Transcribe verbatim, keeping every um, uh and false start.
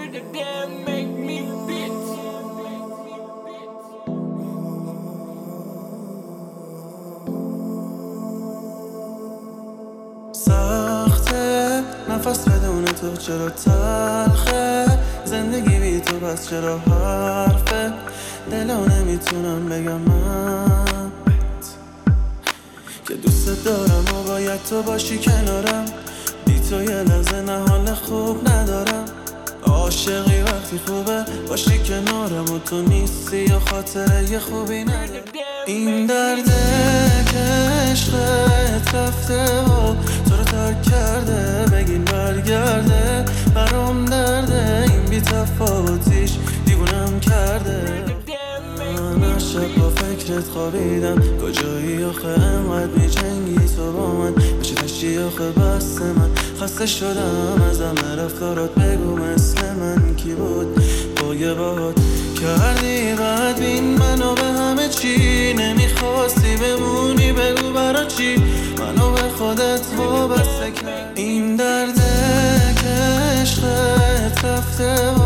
سخته نفس بدون تو، چرا تلخه زندگی بی تو، بس چرا حرفه دلو نمیتونم بگم من که دوست دارم و باید تو باشی کنارم. بی تو یه لحظه نه حال خوب ندارم. عاشقی وقتی خوبه باشی کنارم و تو نیستی یا خاطره یه خوبی ندارم. این درده که عشقت رفته و تو رو ترک کرده، بگین برگرده برام درده. این بی تفاوتیش دیوونم کرده. من از شب با فکرت خوابیدم، کجایی آخه انقدر میجنگی تو با من؟ بشه تشتی آخه بس من خسته شدم از همه رفتارات. بگو مثل من کی بود با یه باد کردی بعد بین منو به همه چی؟ نمیخواستی بمونی بگو برا چی منو به خودت وابسته کرد. این درده که عشقت رفته